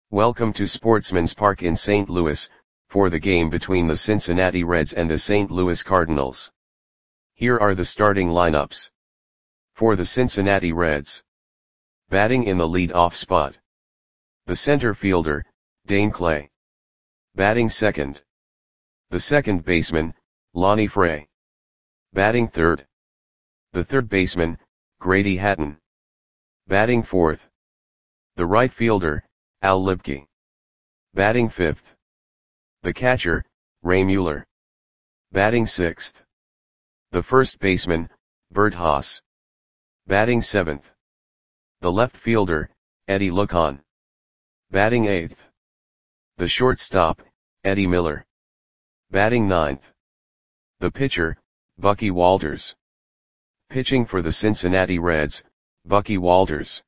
Welcome to Sportsman's Park in St. Louis, for the game between the Cincinnati Reds and the St. Louis Cardinals. Here are the starting lineups. For the Cincinnati Reds. Batting in the lead-off spot. The center fielder, Dane Clay. Batting second. The second baseman, Lonnie Fray. Batting third. The third baseman, Grady Hatton. Batting fourth. The right fielder, Al Lipke. Batting fifth. The catcher, Ray Mueller. Batting sixth. The first baseman, Bert Haas. Batting seventh. The left fielder, Eddie Lucon. Batting eighth. The shortstop, Eddie Miller. Batting ninth. The pitcher, Bucky Walters. Pitching for the Cincinnati Reds, Bucky Walters.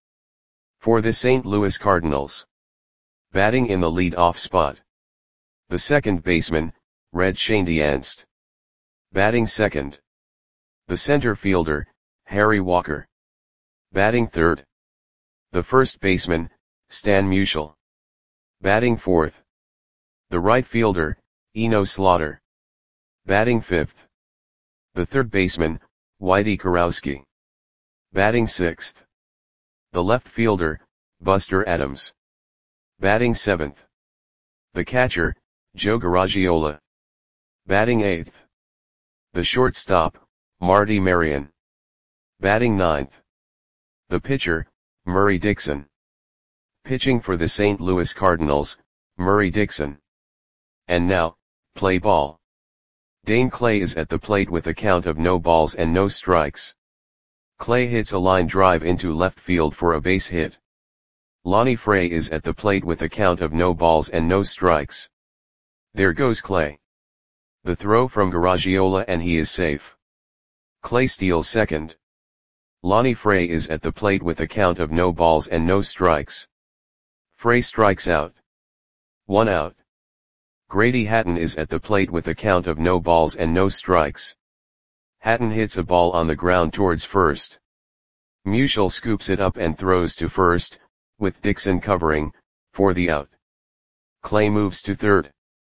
For the St. Louis Cardinals. Batting in the lead-off spot. The second baseman, Red Schoendienst. Batting second. The center fielder, Harry Walker. Batting third. The first baseman, Stan Musial. Batting fourth. The right fielder, Eno Slaughter. Batting fifth. The third baseman, Whitey Kurowski. Batting sixth. The left fielder, Buster Adams. Batting seventh. The catcher, Joe Garagiola. Batting eighth. The shortstop, Marty Marion. Batting ninth. The pitcher, Murray Dixon. Pitching for the St. Louis Cardinals, Murray Dixon. And now, play ball. Dane Clay is at the plate with a count of no balls and no strikes. Clay hits a line drive into left field for a base hit. Lonnie Fray is at the plate with a count of no balls and no strikes. There goes Clay. The throw from Garagiola and he is safe. Clay steals second. Lonnie Fray is at the plate with a count of no balls and no strikes. Fray strikes out. 1 out. Grady Hatton is at the plate with a count of no balls and no strikes. Hatton hits a ball on the ground towards first. Musial scoops it up and throws to first, with Dixon covering, for the out. Clay moves to third.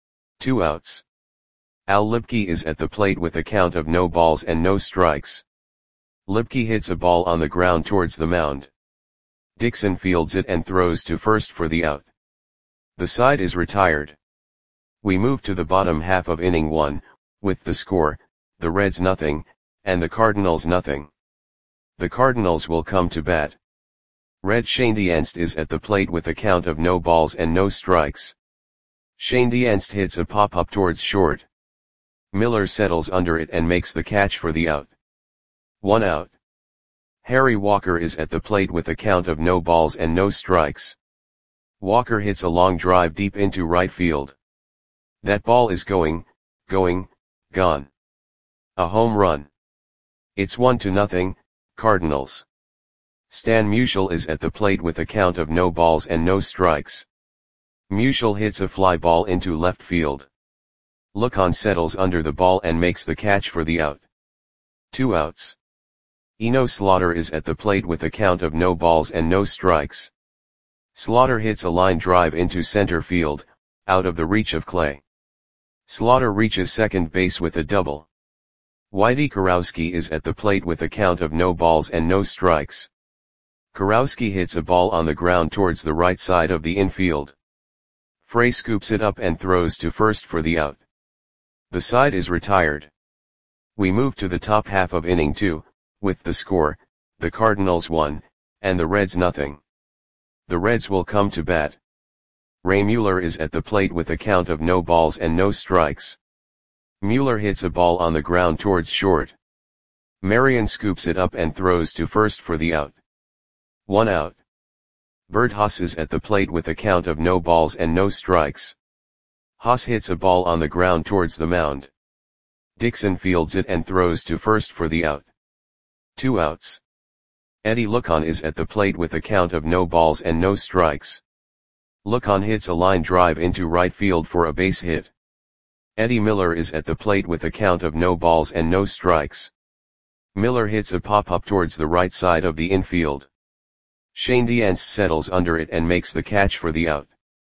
2 outs. Al Lipke is at the plate with a count of no balls and no strikes. Lipke hits a ball on the ground towards the mound. Dixon fields it and throws to first for the out. The side is retired. We move to the bottom half of inning 1, with the score, the Reds nothing, and the Cardinals nothing. The Cardinals will come to bat. Red Schoendienst is at the plate with a count of no balls and no strikes. Schoendienst hits a pop-up towards short. Miller settles under it and makes the catch for the out. 1 out. Harry Walker is at the plate with a count of no balls and no strikes. Walker hits a long drive deep into right field. That ball is gone. A home run. It's 1-0, Cardinals. Stan Musial is at the plate with a count of no balls and no strikes. Musial hits a fly ball into left field. Lucon settles under the ball and makes the catch for the out. 2 outs. Eno Slaughter is at the plate with a count of no balls and no strikes. Slaughter hits a line drive into center field, out of the reach of Clay. Slaughter reaches second base with a double. Whitey Kurowski is at the plate with a count of no balls and no strikes. Kurowski hits a ball on the ground towards the right side of the infield. Fray scoops it up and throws to first for the out. The side is retired. We move to the top half of inning 2, with the score, the Cardinals 1, and the Reds nothing. The Reds will come to bat. Ray Mueller is at the plate with a count of no balls and no strikes. Mueller hits a ball on the ground towards short. Marion scoops it up and throws to first for the out. 1 out. Bert Haas is at the plate with a count of no balls and no strikes. Haas hits a ball on the ground towards the mound. Dixon fields it and throws to first for the out. 2 outs. Eddie Lucon is at the plate with a count of no balls and no strikes. Lucon hits a line drive into right field for a base hit. Eddie Miller is at the plate with a count of no balls and no strikes. Miller hits a pop-up towards the right side of the infield. Schoendienst settles under it and makes the catch for the out.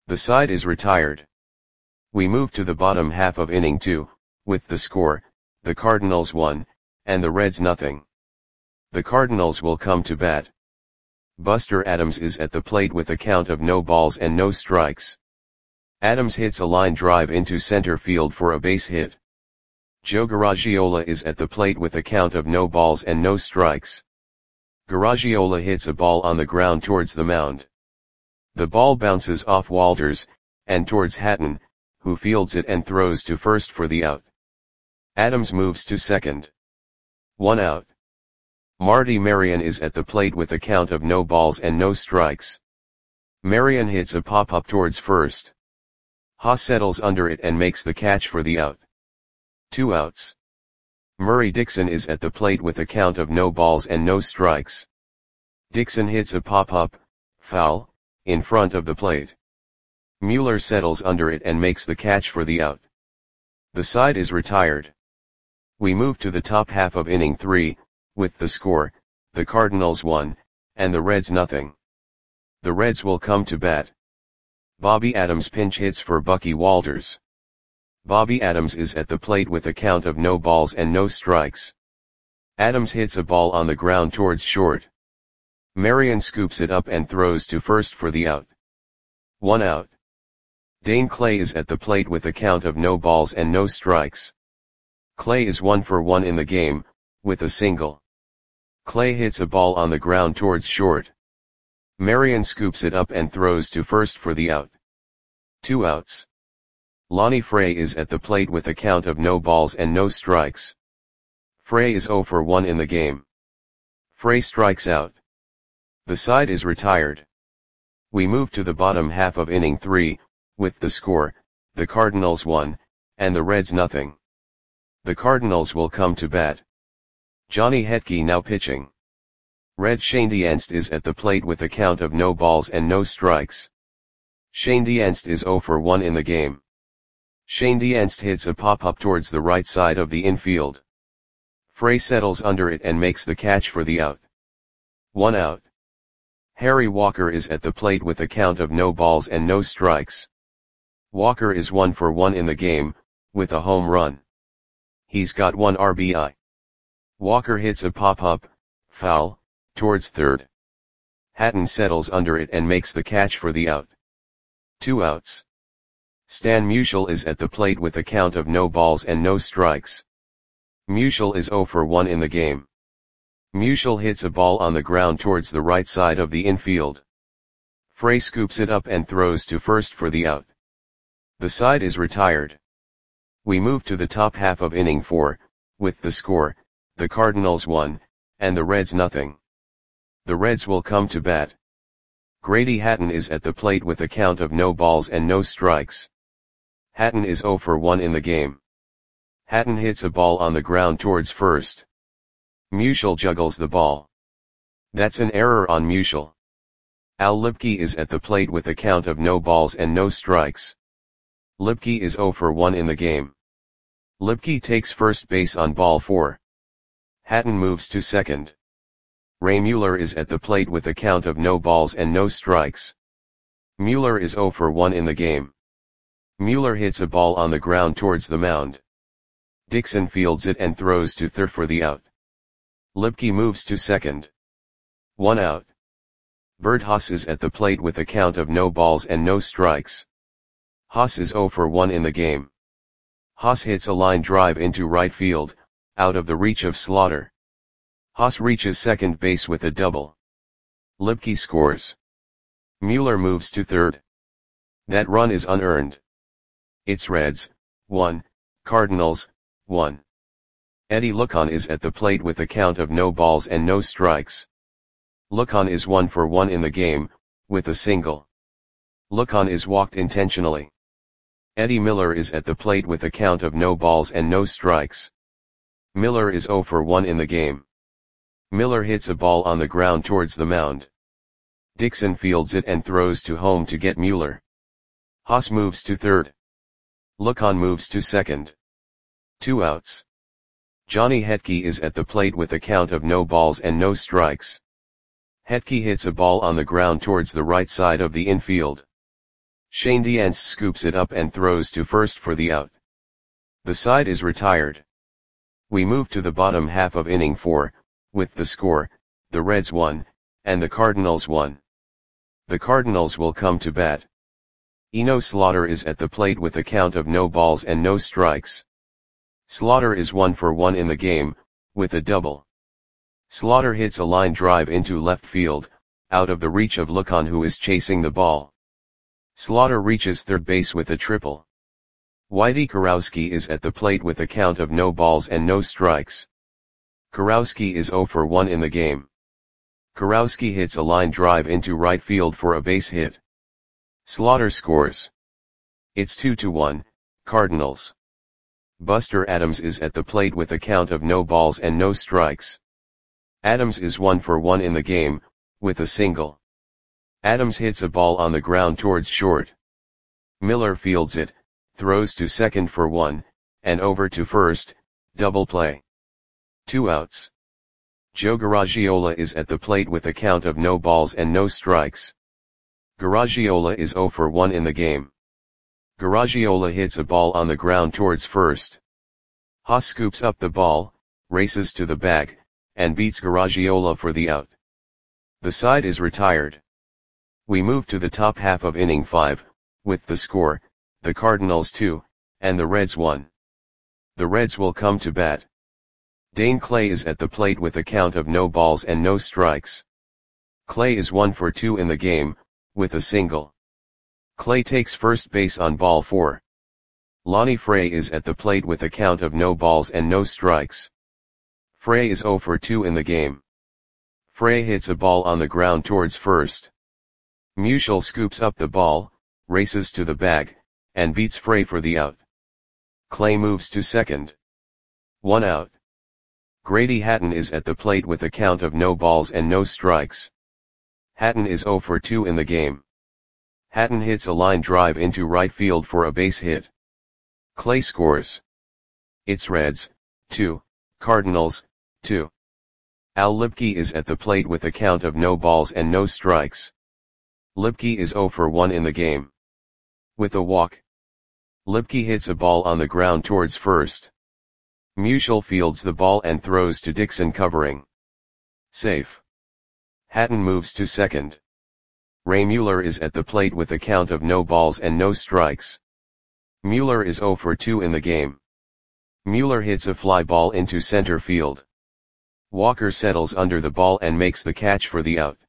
The side is retired. We move to the bottom half of inning 2, with the score, the Cardinals 1, and the Reds nothing. The Cardinals will come to bat. Buster Adams is at the plate with a count of no balls and no strikes. Adams hits a line drive into center field for a base hit. Joe Garagiola is at the plate with a count of no balls and no strikes. Garagiola hits a ball on the ground towards the mound. The ball bounces off Walters, and towards Hatton, who fields it and throws to first for the out. Adams moves to second. 1 out. Marty Marion is at the plate with a count of no balls and no strikes. Marion hits a pop-up towards first. Haas settles under it and makes the catch for the out. 2 outs. Murray Dixon is at the plate with a count of no balls and no strikes. Dixon hits a pop-up, foul, in front of the plate. Mueller settles under it and makes the catch for the out. The side is retired. We move to the top half of inning 3, with the score, the Cardinals 1, and the Reds nothing. The Reds will come to bat. Bobby Adams pinch hits for Bucky Walters. Bobby Adams is at the plate with a count of no balls and no strikes. Adams hits a ball on the ground towards short. Marion scoops it up and throws to first for the out. 1 out. Dane Clay is at the plate with a count of no balls and no strikes. Clay is 1 for 1 in the game, with a single. Clay hits a ball on the ground towards short. Marion scoops it up and throws to first for the out. 2 outs. Lonnie Frey is at the plate with a count of no balls and no strikes. Frey is 0 for 1 in the game. Frey strikes out. The side is retired. We move to the bottom half of inning 3, with the score, the Cardinals 1, and the Reds nothing. The Cardinals will come to bat. Johnny Hetke now pitching. Red Shane Dienst is at the plate with a count of no balls and no strikes. Shane Dienst is 0 for 1 in the game. Shane Dienst hits a pop-up towards the right side of the infield. Frey settles under it and makes the catch for the out. 1 out. Harry Walker is at the plate with a count of no balls and no strikes. Walker is 1 for 1 in the game, with a home run. He's got 1 RBI. Walker hits a pop-up, foul, towards third. Hatton settles under it and makes the catch for the out. 2 outs. Stan Musial is at the plate with a count of no balls and no strikes. Musial is 0 for 1 in the game. Musial hits a ball on the ground towards the right side of the infield. Frey scoops it up and throws to first for the out. The side is retired. We move to the top half of inning 4, with the score, the Cardinals 1, and the Reds nothing. The Reds will come to bat. Grady Hatton is at the plate with a count of no balls and no strikes. Hatton is 0 for 1 in the game. Hatton hits a ball on the ground towards first. Musial juggles the ball. That's an error on Musial. Al Lipke is at the plate with a count of no balls and no strikes. Lipke is 0 for 1 in the game. Lipke takes first base on ball 4. Hatton moves to second. Ray Mueller is at the plate with a count of no balls and no strikes. Mueller is 0 for 1 in the game. Mueller hits a ball on the ground towards the mound. Dixon fields it and throws to third for the out. Lipke moves to second. 1 out. Bert Haas is at the plate with a count of no balls and no strikes. Haas is 0 for 1 in the game. Haas hits a line drive into right field, out of the reach of Slaughter. Haas reaches second base with a double. Lipke scores. Mueller moves to third. That run is unearned. It's Reds, 1, Cardinals, 1. Eddie Lucon is at the plate with a count of no balls and no strikes. Lucon is 1 for 1 in the game, with a single. Lucon is walked intentionally. Eddie Miller is at the plate with a count of no balls and no strikes. Miller is 0 for 1 in the game. Miller hits a ball on the ground towards the mound. Dixon fields it and throws to home to get Mueller. Haas moves to third. Lucon moves to second. 2 outs. Johnny Hetke is at the plate with a count of no balls and no strikes. Hetke hits a ball on the ground towards the right side of the infield. Schoendienst scoops it up and throws to first for the out. The side is retired. We move to the bottom half of inning 4, with the score, the Reds 1, and the Cardinals 1. The Cardinals will come to bat. Eno Slaughter is at the plate with a count of no balls and no strikes. Slaughter is 1 for 1 in the game, with a double. Slaughter hits a line drive into left field, out of the reach of Lucon, who is chasing the ball. Slaughter reaches third base with a triple. Whitey Kurowski is at the plate with a count of no balls and no strikes. Kurowski is 0 for 1 in the game. Kurowski hits a line drive into right field for a base hit. Slaughter scores. It's 2-1, Cardinals. Buster Adams is at the plate with a count of no balls and no strikes. Adams is 1 for 1 in the game, with a single. Adams hits a ball on the ground towards short. Miller fields it, throws to second for 1, and over to first, double play. 2 outs. Joe Garagiola is at the plate with a count of no balls and no strikes. Garagiola is 0 for 1 in the game. Garagiola hits a ball on the ground towards first. Haas scoops up the ball, races to the bag, and beats Garagiola for the out. The side is retired. We move to the top half of inning 5, with the score, the Cardinals 2, and the Reds 1. The Reds will come to bat. Dane Clay is at the plate with a count of no balls and no strikes. Clay is 1 for 2 in the game, with a single. Clay takes first base on ball 4. Lonnie Frey is at the plate with a count of no balls and no strikes. Frey is 0 for 2 in the game. Frey hits a ball on the ground towards first. Musial scoops up the ball, races to the bag, and beats Frey for the out. Clay moves to second. 1 out. Grady Hatton is at the plate with a count of no balls and no strikes. Hatton is 0 for 2 in the game. Hatton hits a line drive into right field for a base hit. Clay scores. It's Reds, 2, Cardinals, 2. Al Lipke is at the plate with a count of no balls and no strikes. Lipke is 0 for 1 in the game. With a walk. Lipke hits a ball on the ground towards first. Musial fields the ball and throws to Dixon covering. Safe. Hatton moves to second. Ray Mueller is at the plate with a count of no balls and no strikes. Mueller is 0 for 2 in the game. Mueller hits a fly ball into center field. Walker settles under the ball and makes the catch for the out.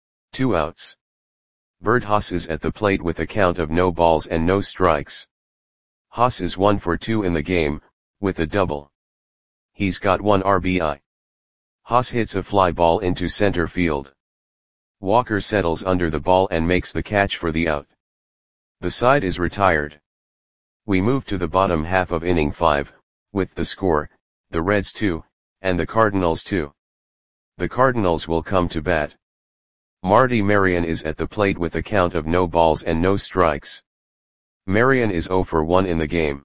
2 outs. Bert Haas is at the plate with a count of no balls and no strikes. Haas is 1 for 2 in the game, with a double. He's got 1 RBI. Haas hits a fly ball into center field. Walker settles under the ball and makes the catch for the out. The side is retired. We move to the bottom half of inning 5, with the score, the Reds 2, and the Cardinals 2. The Cardinals will come to bat. Marty Marion is at the plate with a count of no balls and no strikes. Marion is 0 for 1 in the game.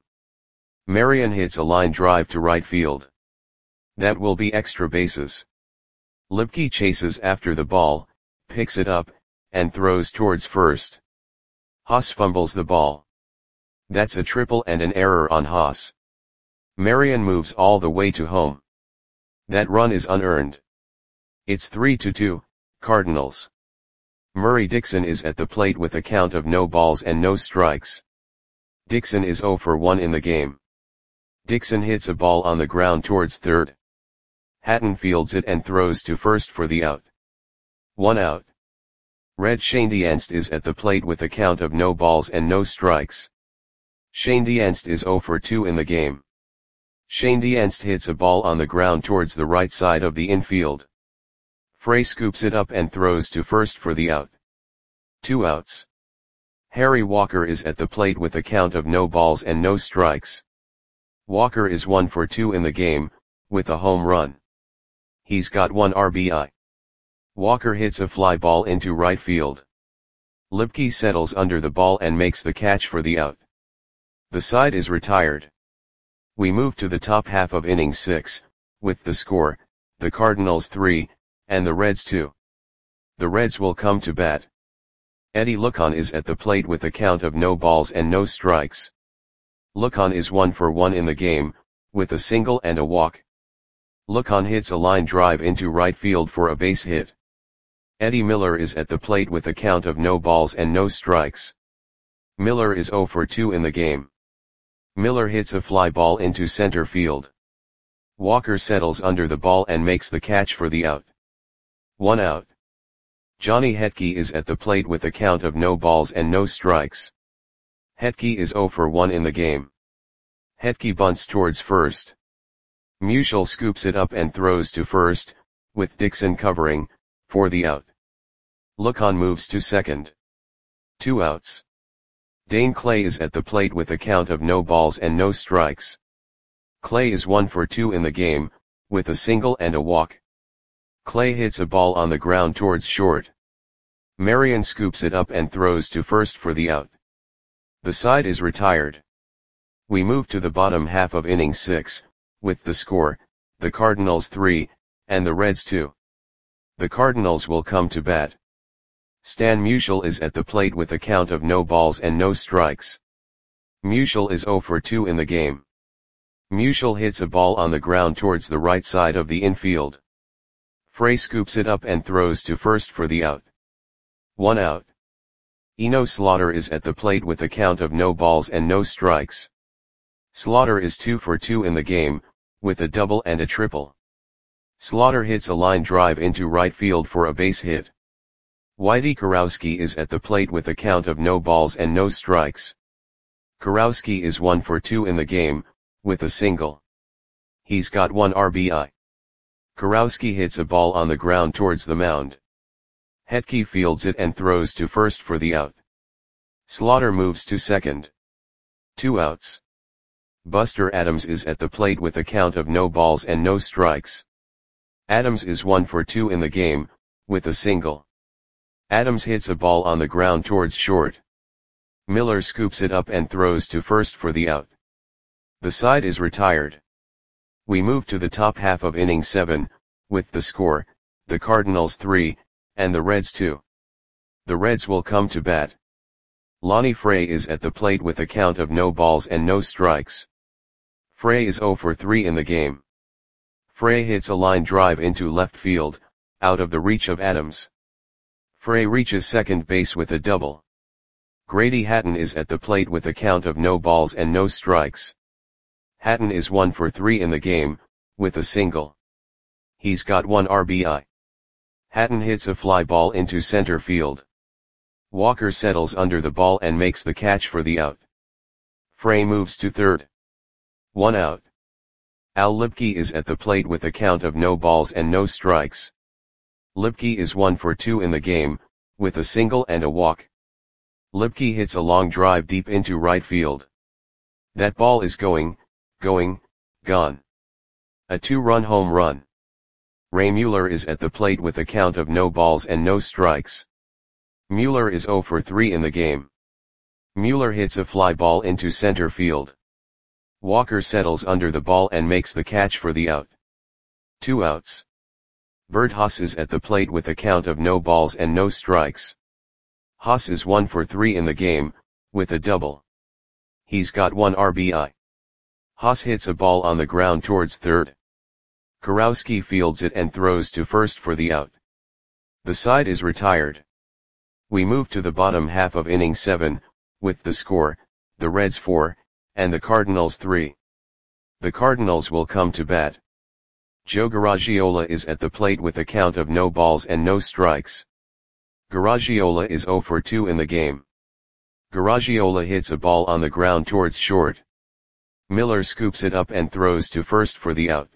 Marion hits a line drive to right field. That will be extra bases. Lipke chases after the ball, picks it up, and throws towards first. Haas fumbles the ball. That's a triple and an error on Haas. Marion moves all the way to home. That run is unearned. It's 3-2, Cardinals. Murray Dixon is at the plate with a count of no balls and no strikes. Dixon is 0 for 1 in the game. Dixon hits a ball on the ground towards third. Hatton fields it and throws to first for the out. 1 out. Red Schoendienst is at the plate with a count of no balls and no strikes. Schoendienst is 0 for 2 in the game. Schoendienst hits a ball on the ground towards the right side of the infield. Frey scoops it up and throws to first for the out. 2 outs. Harry Walker is at the plate with a count of no balls and no strikes. Walker is 1 for 2 in the game, with a home run. He's got 1 RBI. Walker hits a fly ball into right field. Lipke settles under the ball and makes the catch for the out. The side is retired. We move to the top half of inning 6, with the score, the Cardinals 3, and the Reds 2. The Reds will come to bat. Eddie Lucon is at the plate with a count of no balls and no strikes. Lucon is 1 for 1 in the game, with a single and a walk. Lucon hits a line drive into right field for a base hit. Eddie Miller is at the plate with a count of no balls and no strikes. Miller is 0 for 2 in the game. Miller hits a fly ball into center field. Walker settles under the ball and makes the catch for the out. 1 out. Johnny Hetke is at the plate with a count of no balls and no strikes. Hetke is 0 for 1 in the game. Hetke bunts towards first. Musial scoops it up and throws to first, with Dixon covering, for the out. Lucon moves to second. 2 outs. Dane Clay is at the plate with a count of no balls and no strikes. Clay is 1 for 2 in the game, with a single and a walk. Clay hits a ball on the ground towards short. Marion scoops it up and throws to first for the out. The side is retired. We move to the bottom half of inning 6, with the score, the Cardinals 3, and the Reds 2. The Cardinals will come to bat. Stan Musial is at the plate with a count of no balls and no strikes. Musial is 0 for 2 in the game. Musial hits a ball on the ground towards the right side of the infield. Frey scoops it up and throws to first for the out. 1 out. Eno Slaughter is at the plate with a count of no balls and no strikes. Slaughter is 2 for 2 in the game, with a double and a triple. Slaughter hits a line drive into right field for a base hit. Whitey Kurowski is at the plate with a count of no balls and no strikes. Kurowski is 1 for 2 in the game, with a single. He's got 1 RBI. Kurowski hits a ball on the ground towards the mound. Hetke fields it and throws to first for the out. Slaughter moves to second. 2 outs. Buster Adams is at the plate with a count of no balls and no strikes. Adams is 1 for 2 in the game, with a single. Adams hits a ball on the ground towards short. Miller scoops it up and throws to first for the out. The side is retired. We move to the top half of inning 7, with the score, the Cardinals 3, and the Reds 2. The Reds will come to bat. Lonnie Frey is at the plate with a count of no balls and no strikes. Frey is 0 for 3 in the game. Frey hits a line drive into left field, out of the reach of Adams. Frey reaches second base with a double. Grady Hatton is at the plate with a count of no balls and no strikes. Hatton is 1 for 3 in the game, with a single. He's got 1 RBI. Hatton hits a fly ball into center field. Walker settles under the ball and makes the catch for the out. Frey moves to third. 1 out. Al Lipke is at the plate with a count of no balls and no strikes. Lipke is 1 for 2 in the game, with a single and a walk. Lipke hits a long drive deep into right field. That ball is going, gone. A 2-run home run. Ray Mueller is at the plate with a count of no balls and no strikes. Mueller is 0 for 3 in the game. Mueller hits a fly ball into center field. Walker settles under the ball and makes the catch for the out. 2 outs. Bert Haas is at the plate with a count of no balls and no strikes. Haas is 1 for 3 in the game, with a double. He's got 1 RBI. Haas hits a ball on the ground towards third. Kurowski fields it and throws to first for the out. The side is retired. We move to the bottom half of inning 7, with the score, the Reds 4, and the Cardinals 3. The Cardinals will come to bat. Joe Garagiola is at the plate with a count of no balls and no strikes. Garagiola is 0 for 2 in the game. Garagiola hits a ball on the ground towards short. Miller scoops it up and throws to first for the out.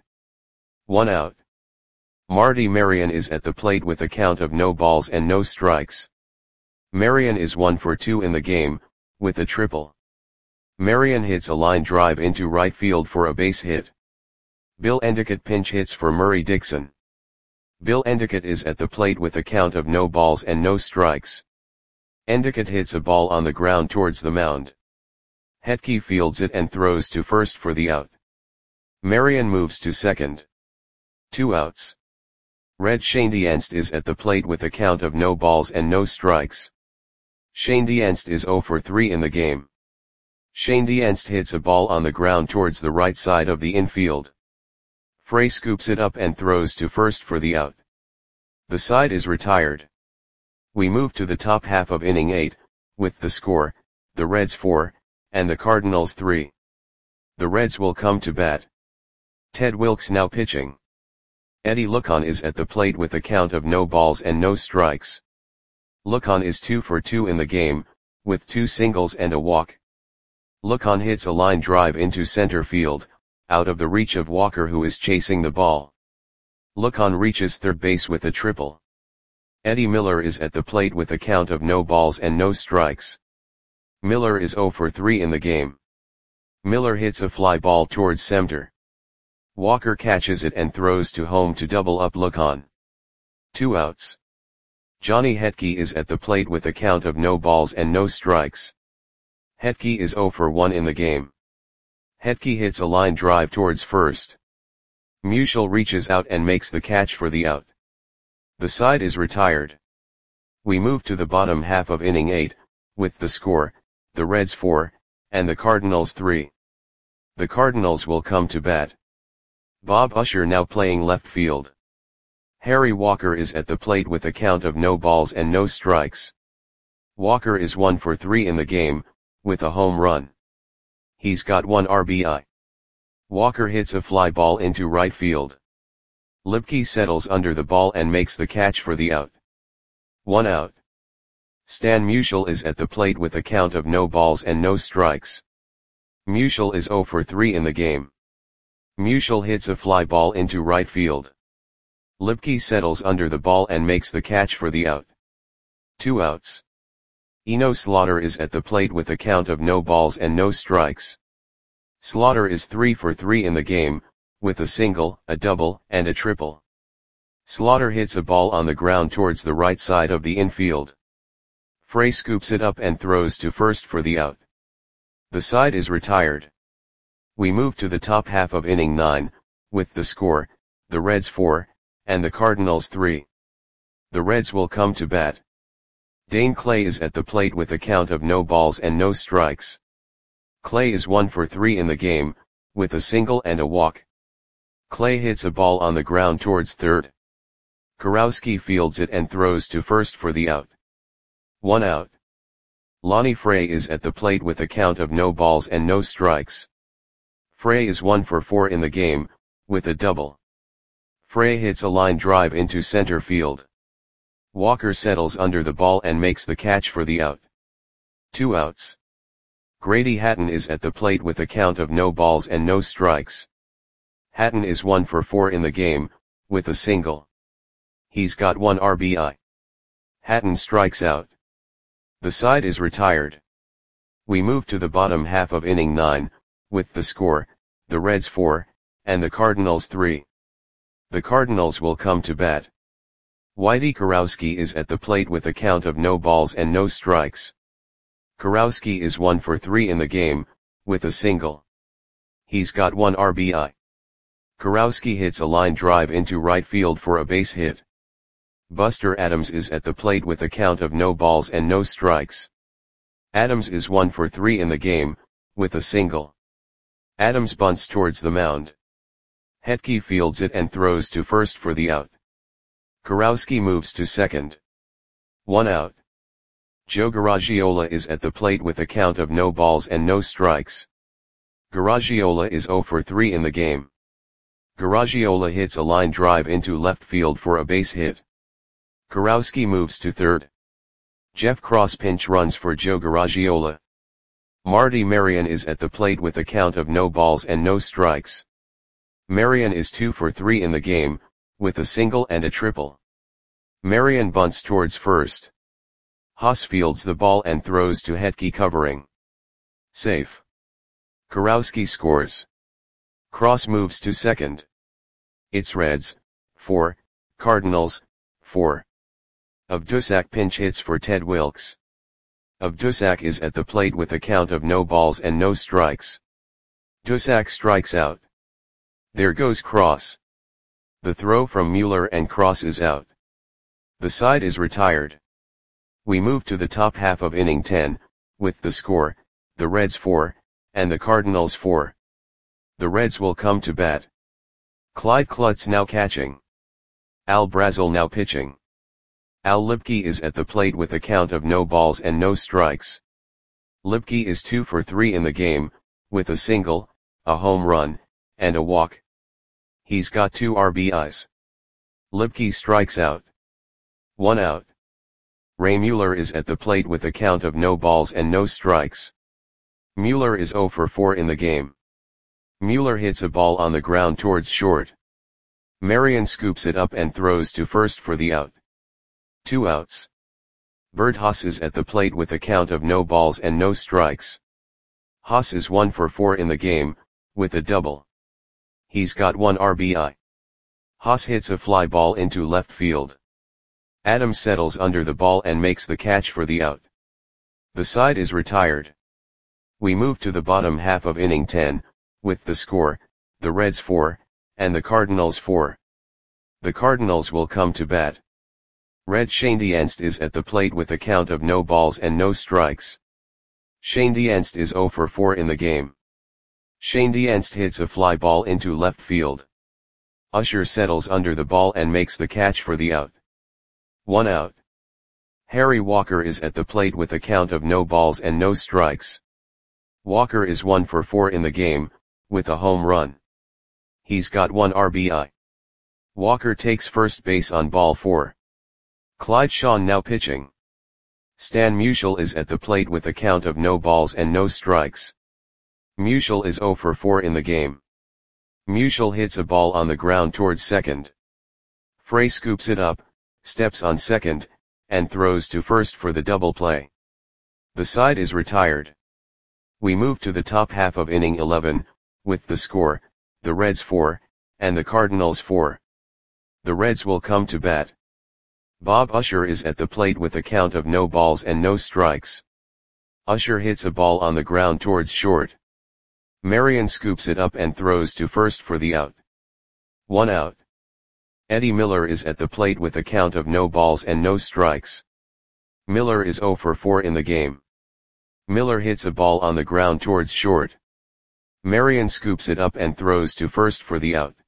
1 out. Marty Marion is at the plate with a count of no balls and no strikes. Marion is 1 for 2 in the game, with a triple. Marion hits a line drive into right field for a base hit. Bill Endicott pinch hits for Murray Dixon. Bill Endicott is at the plate with a count of no balls and no strikes. Endicott hits a ball on the ground towards the mound. Hetke fields it and throws to first for the out. Marion moves to second. 2 outs. Red Schoendienst is at the plate with a count of no balls and no strikes. Schoendienst is 0 for 3 in the game. Schoendienst hits a ball on the ground towards the right side of the infield. Frey scoops it up and throws to first for the out. The side is retired. We move to the top half of inning 8, with the score, the Reds 4, and the Cardinals 3. The Reds will come to bat. Ted Wilks now pitching. Eddie Lucon is at the plate with a count of no balls and no strikes. Lucon is 2 for 2 in the game, with 2 singles and a walk. Lucon hits a line drive into center field, out of the reach of Walker, who is chasing the ball. Lucon reaches third base with a triple. Eddie Miller is at the plate with a count of no balls and no strikes. Miller is 0 for 3 in the game. Miller hits a fly ball towards center. Walker catches it and throws to home to double up Lucon. 2 outs. Johnny Hetke is at the plate with a count of no balls and no strikes. Hetke is 0 for 1 in the game. Hetke hits a line drive towards first. Musial reaches out and makes the catch for the out. The side is retired. We move to the bottom half of inning 8, with the score, the Reds 4, and the Cardinals 3. The Cardinals will come to bat. Bob Usher now playing left field. Harry Walker is at the plate with a count of no balls and no strikes. Walker is 1 for 3 in the game, with a home run. He's got 1 RBI. Walker hits a fly ball into right field. Lipke settles under the ball and makes the catch for the out. 1 out. Stan Musial is at the plate with a count of no balls and no strikes. Musial is 0 for 3 in the game. Musial hits a fly ball into right field. Lipke settles under the ball and makes the catch for the out. 2 outs. Eno Slaughter is at the plate with a count of no balls and no strikes. Slaughter is 3 for 3 in the game, with a single, a double, and a triple. Slaughter hits a ball on the ground towards the right side of the infield. Frey scoops it up and throws to first for the out. The side is retired. We move to the top half of inning 9, with the score, the Reds 4, and the Cardinals 3. The Reds will come to bat. Dane Clay is at the plate with a count of no balls and no strikes. Clay is 1 for 3 in the game, with a single and a walk. Clay hits a ball on the ground towards third. Kurowski fields it and throws to first for the out. 1 out. Lonnie Frey is at the plate with a count of no balls and no strikes. Frey is 1 for 4 in the game, with a double. Frey hits a line drive into center field. Walker settles under the ball and makes the catch for the out. 2 outs. Grady Hatton is at the plate with a count of no balls and no strikes. Hatton is 1 for 4 in the game, with a single. He's got 1 RBI. Hatton strikes out. The side is retired. We move to the bottom half of inning 9, with the score, the Reds 4, and the Cardinals 3. The Cardinals will come to bat. Whitey Kurowski is at the plate with a count of no balls and no strikes. Kurowski is 1 for 3 in the game, with a single. He's got 1 RBI. Kurowski hits a line drive into right field for a base hit. Buster Adams is at the plate with a count of no balls and no strikes. Adams is 1 for 3 in the game, with a single. Adams bunts towards the mound. Hetke fields it and throws to first for the out. Kurowski moves to second. 1 out. Joe Garagiola is at the plate with a count of no balls and no strikes. Garagiola is 0 for 3 in the game. Garagiola hits a line drive into left field for a base hit. Kurowski moves to third. Jeff Cross pinch runs for Joe Garagiola. Marty Marion is at the plate with a count of no balls and no strikes. Marion is 2 for 3 in the game, with a single and a triple. Marion bunts towards first. Haas fields the ball and throws to Hetke covering. Safe. Kurowski scores. Cross moves to second. It's Reds, 4, Cardinals, 4. Obdusak pinch hits for Ted Wilks. Obdusak is at the plate with a count of no balls and no strikes. Dusak strikes out. There goes Cross. The throw from Mueller and Cross is out. The side is retired. We move to the top half of inning 10, with the score, the Reds 4, and the Cardinals 4. The Reds will come to bat. Clyde Klutz now catching. Al Brazel now pitching. Al Lipke is at the plate with a count of no balls and no strikes. Lipke is 2 for 3 in the game, with a single, a home run, and a walk. He's got 2 RBIs. Lipke strikes out. 1 out. Ray Mueller is at the plate with a count of no balls and no strikes. Mueller is 0 for 4 in the game. Mueller hits a ball on the ground towards short. Marion scoops it up and throws to first for the out. 2 outs. Bert Haas is at the plate with a count of no balls and no strikes. Haas is 1 for 4 in the game, with a double. He's got 1 RBI. Haas hits a fly ball into left field. Adams settles under the ball and makes the catch for the out. The side is retired. We move to the bottom half of inning 10, with the score, the Reds 4, and the Cardinals 4. The Cardinals will come to bat. Red Schoendienst is at the plate with a count of no balls and no strikes. Schoendienst is 0 for 4 in the game. Schoendienst hits a fly ball into left field. Usher settles under the ball and makes the catch for the out. 1 out. Harry Walker is at the plate with a count of no balls and no strikes. Walker is 1 for 4 in the game, with a home run. He's got 1 RBI. Walker takes first base on ball 4. Clyde Shawn now pitching. Stan Musial is at the plate with a count of no balls and no strikes. Musial is 0 for 4 in the game. Musial hits a ball on the ground towards second. Frey scoops it up, steps on second, and throws to first for the double play. The side is retired. We move to the top half of inning 11, with the score, the Reds 4, and the Cardinals 4. The Reds will come to bat. Bob Usher is at the plate with a count of no balls and no strikes. Usher hits a ball on the ground towards short. Marion scoops it up and throws to first for the out. 1 out. Eddie Miller is at the plate with a count of no balls and no strikes. Miller is 0 for 4 in the game. Miller hits a ball on the ground towards short. Marion scoops it up and throws to first for the out.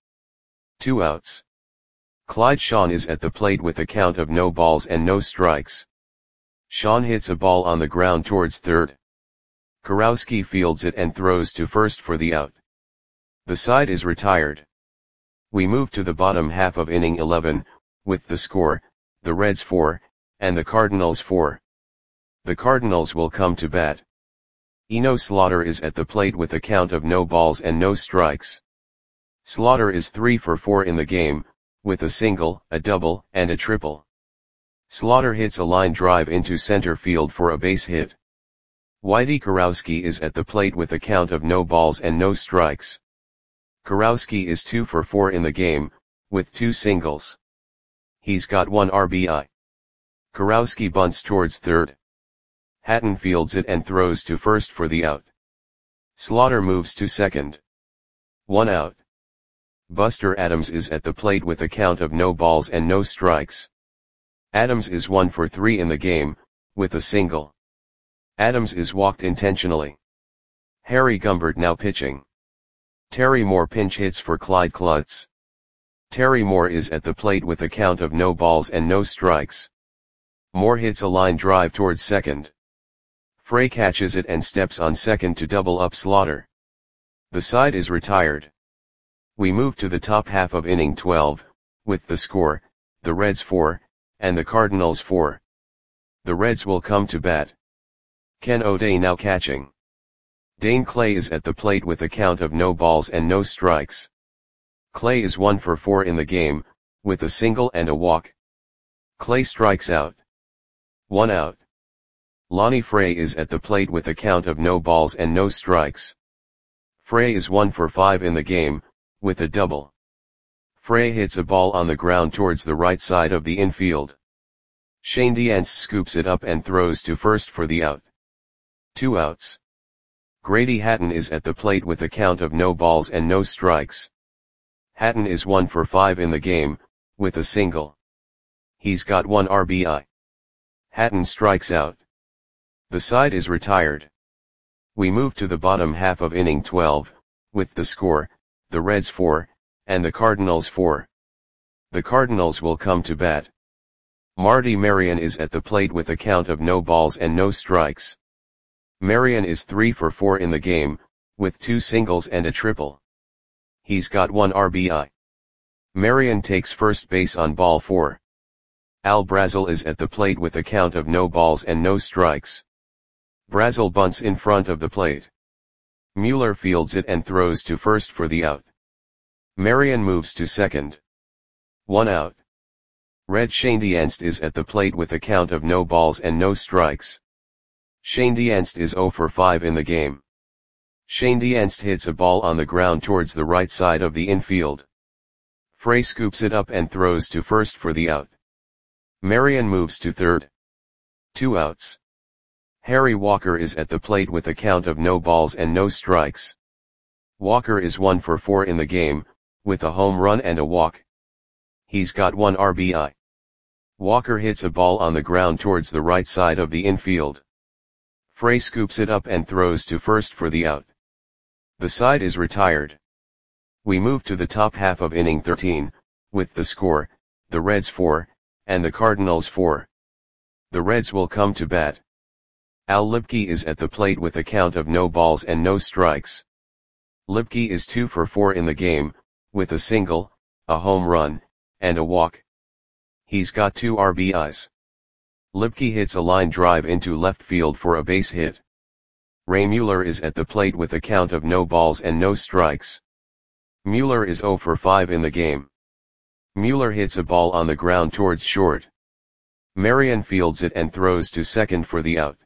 2 outs. Clyde Shawn is at the plate with a count of no balls and no strikes. Shawn hits a ball on the ground towards third. Kurowski fields it and throws to first for the out. The side is retired. We move to the bottom half of inning 11, with the score, the Reds 4, and the Cardinals 4. The Cardinals will come to bat. Eno Slaughter is at the plate with a count of no balls and no strikes. Slaughter is 3 for 4 in the game, with a single, a double, and a triple. Slaughter hits a line drive into center field for a base hit. Whitey Kurowski is at the plate with a count of no balls and no strikes. Kurowski is 2 for 4 in the game, with 2 singles. He's got 1 RBI. Kurowski bunts towards third. Hatton fields it and throws to first for the out. Slaughter moves to second. 1 out. Buster Adams is at the plate with a count of no balls and no strikes. Adams is 1 for 3 in the game, with a single. Adams is walked intentionally. Harry Gumbert now pitching. Terry Moore pinch hits for Clyde Klutz. Terry Moore is at the plate with a count of no balls and no strikes. Moore hits a line drive towards second. Frey catches it and steps on second to double up Slaughter. The side is retired. We move to the top half of inning 12, with the score, the Reds 4, and the Cardinals 4. The Reds will come to bat. Ken O'Day now catching. Dane Clay is at the plate with a count of no balls and no strikes. Clay is 1 for 4 in the game, with a single and a walk. Clay strikes out. 1 out. Lonnie Frey is at the plate with a count of no balls and no strikes. Frey is 1 for 5 in the game, with a double. Frey hits a ball on the ground towards the right side of the infield. Schoendienst scoops it up and throws to first for the out. 2 outs. Grady Hatton is at the plate with a count of no balls and no strikes. Hatton is 1 for 5 in the game, with a single. He's got 1 RBI. Hatton strikes out. The side is retired. We move to the bottom half of inning 12, with the score, the Reds 4, and the Cardinals 4. The Cardinals will come to bat. Marty Marion is at the plate with a count of no balls and no strikes. Marion is 3 for 4 in the game, with 2 singles and a triple. He's got 1 RBI. Marion takes first base on ball 4. Al Brazil is at the plate with a count of no balls and no strikes. Brazil bunts in front of the plate. Mueller fields it and throws to first for the out. Marion moves to second. 1 out. Red Schoendienst is at the plate with a count of no balls and no strikes. Schoendienst is 0 for 5 in the game. Schoendienst hits a ball on the ground towards the right side of the infield. Frey scoops it up and throws to first for the out. Marion moves to third. 2 outs. Harry Walker is at the plate with a count of no balls and no strikes. Walker is 1 for 4 in the game, with a home run and a walk. He's got 1 RBI. Walker hits a ball on the ground towards the right side of the infield. Frey scoops it up and throws to first for the out. The side is retired. We move to the top half of inning 13, with the score, the Reds 4, and the Cardinals 4. The Reds will come to bat. Al Lipke is at the plate with a count of no balls and no strikes. Lipke is 2 for 4 in the game, with a single, a home run, and a walk. He's got 2 RBIs. Lipke hits a line drive into left field for a base hit. Ray Mueller is at the plate with a count of no balls and no strikes. Mueller is 0 for 5 in the game. Mueller hits a ball on the ground towards short. Marion fields it and throws to second for the out.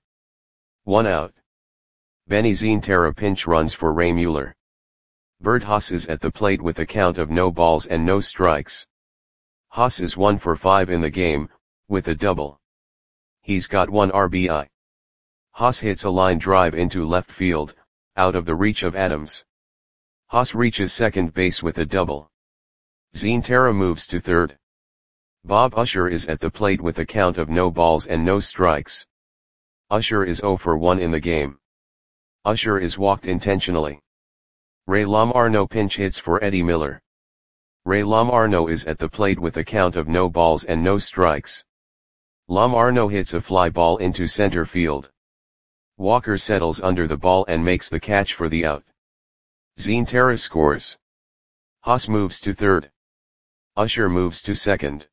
1 out. Benny Zientara pinch runs for Ray Mueller. Bert Haas is at the plate with a count of no balls and no strikes. Haas is 1 for 5 in the game, with a double. He's got 1 RBI. Haas hits a line drive into left field, out of the reach of Adams. Haas reaches second base with a double. Zientara moves to third. Bob Usher is at the plate with a count of no balls and no strikes. Usher is 0 for 1 in the game. Usher is walked intentionally. Ray Lamarno pinch hits for Eddie Miller. Ray Lamarno is at the plate with a count of no balls and no strikes. Lamarno hits a fly ball into center field. Walker settles under the ball and makes the catch for the out. Zientara scores. Haas moves to third. Usher moves to second.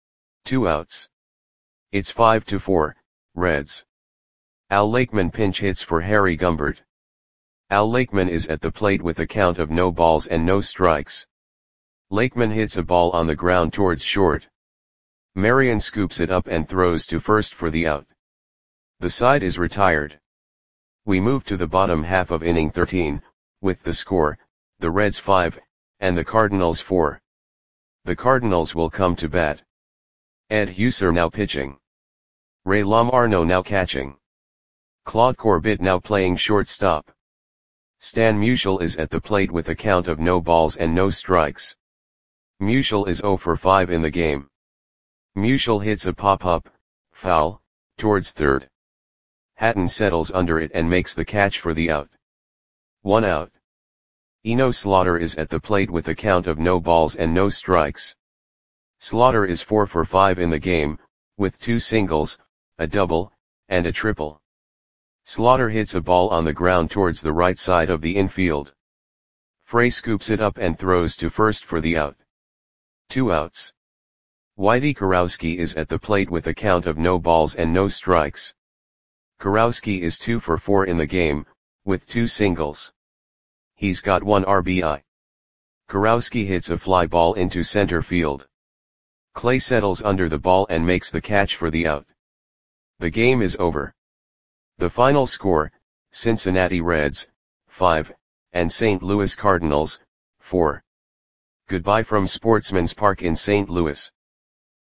2 outs. It's 5-4, Reds. Al Lakeman pinch hits for Harry Gumbert. Al Lakeman is at the plate with a count of no balls and no strikes. Lakeman hits a ball on the ground towards short. Marion scoops it up and throws to first for the out. The side is retired. We move to the bottom half of inning 13, with the score, the Reds 5, and the Cardinals 4. The Cardinals will come to bat. Ed Husser now pitching. Ray Lamarno now catching. Claude Corbett now playing shortstop. Stan Musial is at the plate with a count of no balls and no strikes. Musial is 0 for 5 in the game. Musial hits a pop-up, foul, towards third. Hatton settles under it and makes the catch for the out. 1 out. Eno Slaughter is at the plate with a count of no balls and no strikes. Slaughter is 4 for 5 in the game, with 2 singles, a double, and a triple. Slaughter hits a ball on the ground towards the right side of the infield. Frey scoops it up and throws to first for the out. 2 outs. Whitey Kurowski is at the plate with a count of no balls and no strikes. Kurowski is 2 for 4 in the game, with 2 singles. He's got 1 RBI. Kurowski hits a fly ball into center field. Clay settles under the ball and makes the catch for the out. The game is over. The final score, Cincinnati Reds, 5, and St. Louis Cardinals, 4. Goodbye from Sportsman's Park in St. Louis.